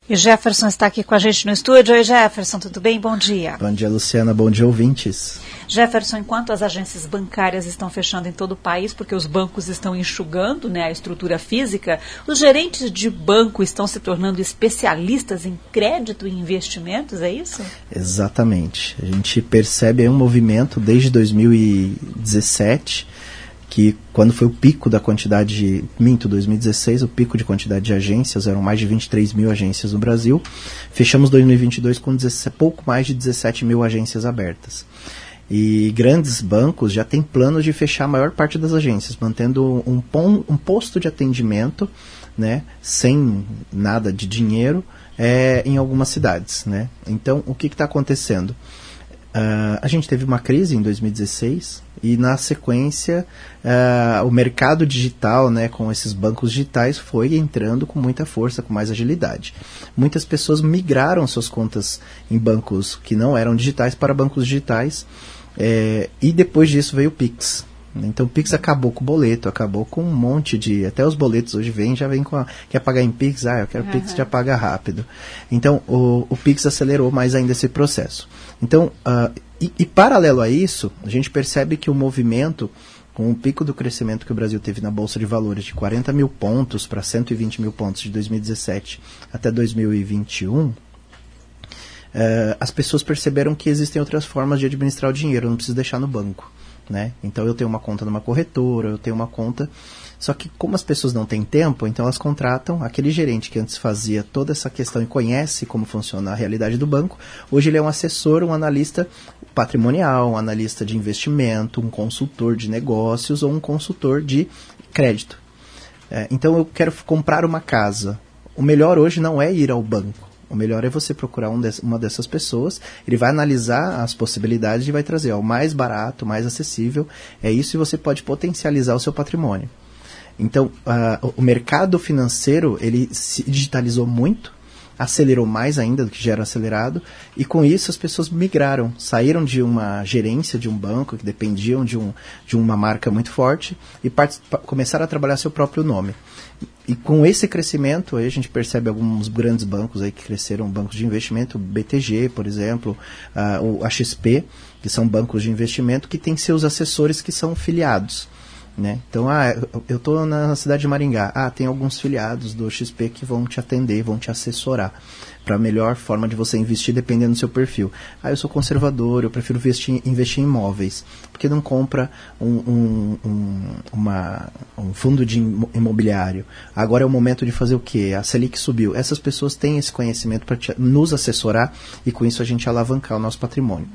E Jefferson está aqui com a gente no estúdio. Oi, Jefferson, tudo bem? Bom dia. Bom dia, Luciana. Bom dia, ouvintes. Jefferson, enquanto as agências bancárias estão fechando em todo o país, porque os bancos estão enxugando, né, a estrutura física, os gerentes de banco estão se tornando especialistas em crédito e investimentos, é isso? Exatamente. A gente percebe aí um movimento desde 2017, que quando foi o pico da quantidade, 2016, o pico de quantidade de agências, eram mais de 23 mil agências no Brasil. Fechamos 2022 com pouco mais de 17 mil agências abertas. E grandes bancos já têm planos de fechar a maior parte das agências, mantendo um posto de atendimento, né, sem nada de dinheiro, em algumas cidades, né? Então, o que está acontecendo? A gente teve uma crise em 2016 e, na sequência, o mercado digital, né, com esses bancos digitais, foi entrando com muita força, com mais agilidade. Muitas pessoas migraram suas contas em bancos que não eram digitais para bancos digitais, e depois disso veio o Pix. Então o Pix acabou com o boleto, acabou com um monte de... Até os boletos hoje já vem com quer pagar em Pix? Eu quero Pix, já paga rápido. Então o Pix acelerou mais ainda esse processo. Então, e paralelo a isso, a gente percebe que o movimento, com o pico do crescimento que o Brasil teve na Bolsa de Valores de 40 mil pontos para 120 mil pontos de 2017 até 2021... as pessoas perceberam que existem outras formas de administrar o dinheiro, eu não preciso deixar no banco, né? Então eu tenho uma conta numa corretora, eu tenho uma conta, só que como as pessoas não têm tempo, então elas contratam aquele gerente que antes fazia toda essa questão e conhece como funciona a realidade do banco. Hoje ele é um assessor, um analista patrimonial, um analista de investimento, um consultor de negócios ou um consultor de crédito. Então eu quero comprar uma casa. O melhor hoje não é ir ao banco. O melhor é você procurar uma dessas pessoas, ele vai analisar as possibilidades e vai trazer o mais barato, mais acessível, é isso, e você pode potencializar o seu patrimônio. Então, o mercado financeiro, ele se digitalizou muito, acelerou mais ainda do que já era acelerado, e com isso as pessoas migraram, saíram de uma gerência de um banco, que dependiam de uma marca muito forte, e começaram a trabalhar seu próprio nome. E com esse crescimento, aí a gente percebe alguns grandes bancos aí que cresceram, bancos de investimento, o BTG, por exemplo, a XP, que são bancos de investimento que têm seus assessores que são filiados, né? Então, eu estou na cidade de Maringá, tem alguns filiados do XP que vão te atender, vão te assessorar para a melhor forma de você investir dependendo do seu perfil. Eu sou conservador, eu prefiro investir em imóveis. Por que não compra um fundo de imobiliário? Agora é o momento de fazer o quê? A Selic subiu. Essas pessoas têm esse conhecimento para nos assessorar e com isso a gente alavancar o nosso patrimônio.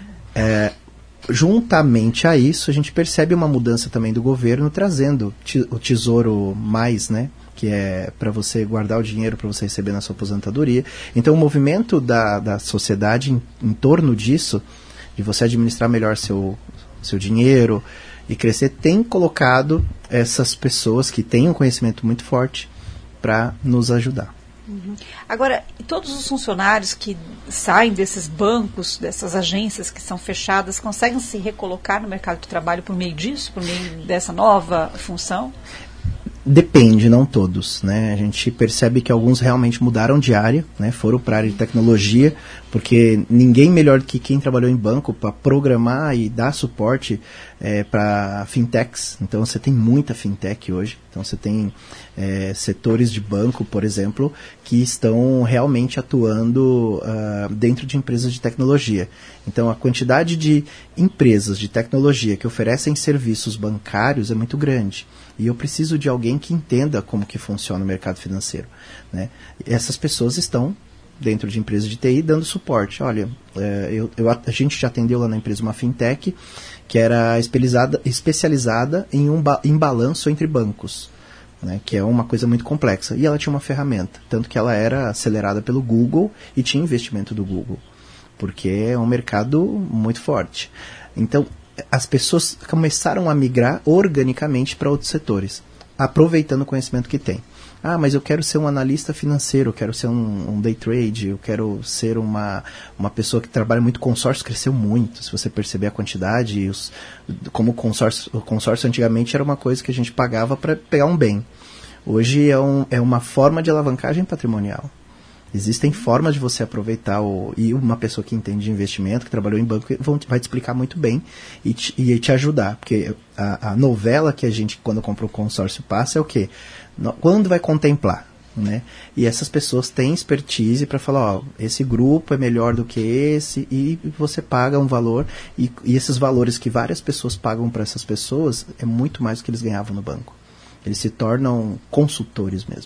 Juntamente a isso, a gente percebe uma mudança também do governo trazendo o Tesouro Mais, né? Que é para você guardar o dinheiro para você receber na sua aposentadoria. Então o movimento da sociedade em torno disso, de você administrar melhor seu dinheiro e crescer, tem colocado essas pessoas que têm um conhecimento muito forte para nos ajudar. Uhum. Agora, todos os funcionários que saem desses bancos, dessas agências que são fechadas, conseguem se recolocar no mercado de trabalho por meio disso, por meio dessa nova função? Depende, não todos, né? A gente percebe que alguns realmente mudaram de área, né? Foram para a área de tecnologia, porque ninguém melhor do que quem trabalhou em banco para programar e dar suporte para fintechs. Então você tem muita fintech hoje. Então você tem setores de banco, por exemplo, que estão realmente atuando dentro de empresas de tecnologia. Então a quantidade de empresas de tecnologia que oferecem serviços bancários é muito grande. E eu preciso de alguém que entenda como que funciona o mercado financeiro, né? E essas pessoas estão dentro de empresas de TI dando suporte. Olha, a gente já atendeu lá na empresa uma fintech que era especializada em balanço entre bancos, né, que é uma coisa muito complexa. E ela tinha uma ferramenta, tanto que ela era acelerada pelo Google e tinha investimento do Google, porque é um mercado muito forte. Então, as pessoas começaram a migrar organicamente para outros setores, aproveitando o conhecimento que tem. Mas eu quero ser um analista financeiro, eu quero ser um day trade, eu quero ser uma pessoa que trabalha muito. Consórcio cresceu muito, se você perceber a quantidade. Como o consórcio antigamente era uma coisa que a gente pagava para pegar um bem. Hoje é uma forma de alavancagem patrimonial. Existem formas de você aproveitar, e uma pessoa que entende de investimento, que trabalhou em banco, vai te explicar muito bem e te ajudar. Porque a novela que a gente, quando compra o consórcio, passa é o quê? Quando vai contemplar? Né? E essas pessoas têm expertise para falar, ó, esse grupo é melhor do que esse, e você paga um valor, e esses valores que várias pessoas pagam para essas pessoas é muito mais do que eles ganhavam no banco. Eles se tornam consultores mesmo.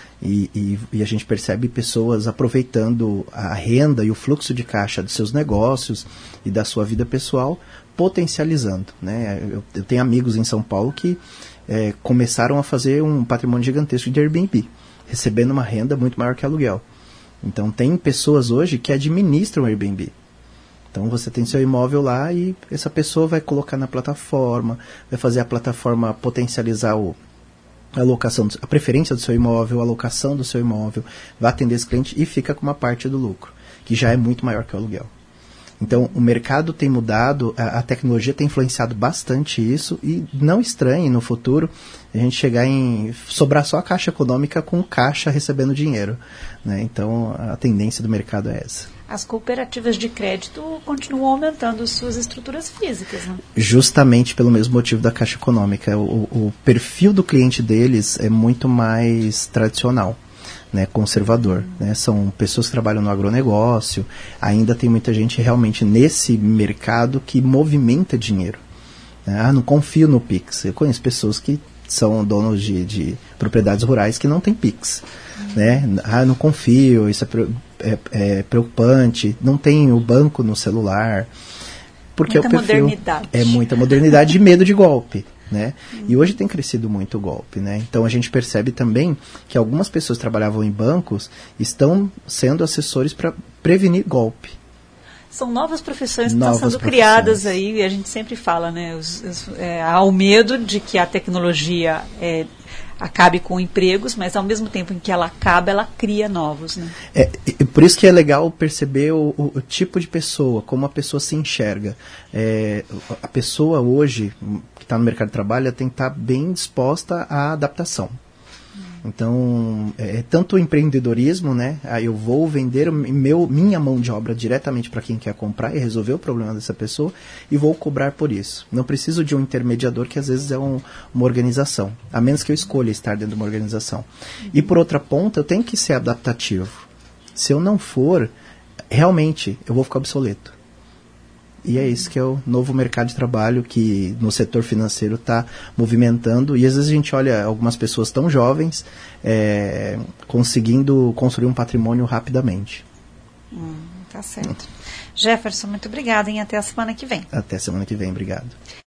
E a gente percebe pessoas aproveitando a renda e o fluxo de caixa dos seus negócios e da sua vida pessoal, potencializando. Né? Eu tenho amigos em São Paulo que começaram a fazer um patrimônio gigantesco de Airbnb, recebendo uma renda muito maior que aluguel. Então tem pessoas hoje que administram Airbnb. Então você tem seu imóvel lá e essa pessoa vai colocar na plataforma, vai fazer a plataforma potencializar a alocação, a preferência do seu imóvel, a alocação do seu imóvel, vai atender esse cliente e fica com uma parte do lucro, que já é muito maior que o aluguel. Então, o mercado tem mudado, a tecnologia tem influenciado bastante isso, e não estranhe no futuro a gente chegar em sobrar só a Caixa Econômica com caixa recebendo dinheiro. Né? Então, a tendência do mercado é essa. As cooperativas de crédito continuam aumentando suas estruturas físicas, né? Justamente pelo mesmo motivo da Caixa Econômica. O perfil do cliente deles é muito mais tradicional, né, conservador. Né? São pessoas que trabalham no agronegócio, ainda tem muita gente realmente nesse mercado que movimenta dinheiro. Né? Não confio no Pix. Eu conheço pessoas que são donos de propriedades rurais que não têm Pix. Né? Não confio, isso é preocupante, não tem o banco no celular. Porque muita modernidade. É muita modernidade e medo de golpe. Né? E hoje tem crescido muito o golpe. Né? Então a gente percebe também que algumas pessoas que trabalhavam em bancos estão sendo assessores para prevenir golpe. São novas profissões que estão sendo criadas aí, e a gente sempre fala, né? Há o medo de que a tecnologia acabe com empregos, mas ao mesmo tempo em que ela acaba, ela cria novos. Né? Por isso que é legal perceber o tipo de pessoa, como a pessoa se enxerga. A pessoa hoje, que está no mercado de trabalho, tem que estar bem disposta à adaptação. Então, tanto o empreendedorismo, né? Eu vou vender minha mão de obra diretamente para quem quer comprar e resolver o problema dessa pessoa e vou cobrar por isso. Não preciso de um intermediador que às vezes é uma organização, a menos que eu escolha estar dentro de uma organização. E por outra ponta, eu tenho que ser adaptativo. Se eu não for, realmente eu vou ficar obsoleto. E é isso que é o novo mercado de trabalho que no setor financeiro está movimentando. E às vezes a gente olha algumas pessoas tão jovens conseguindo construir um patrimônio rapidamente. Tá certo. Jefferson, muito obrigada e até a semana que vem. Até semana que vem, obrigado.